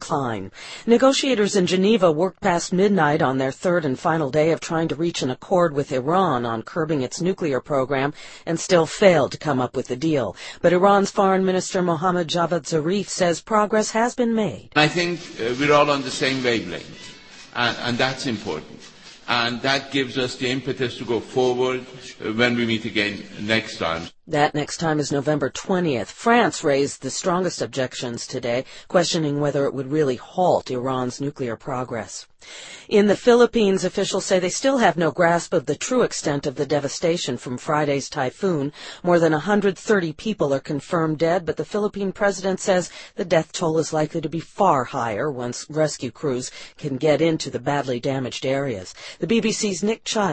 decline. Negotiators in Geneva worked past midnight on their third and final day of trying to reach an accord with Iran on curbing its nuclear program and still failed to come up with a deal. But Iran's Foreign Minister Mohammad Javad Zarif says progress has been made. I think we're all on the same wavelength, and that's important. And that gives us the impetus to go forward when we meet again next time. That next time is November 20th. France raised the strongest objections today, questioning whether it would really halt Iran's nuclear progress. In the Philippines, officials say they still have no grasp of the true extent of the devastation from Friday's typhoon. More than 130 people are confirmed dead, but the Philippine president says the death toll is likely to be far higher once rescue crews can get into the badly damaged areas. The BBC's Nick Child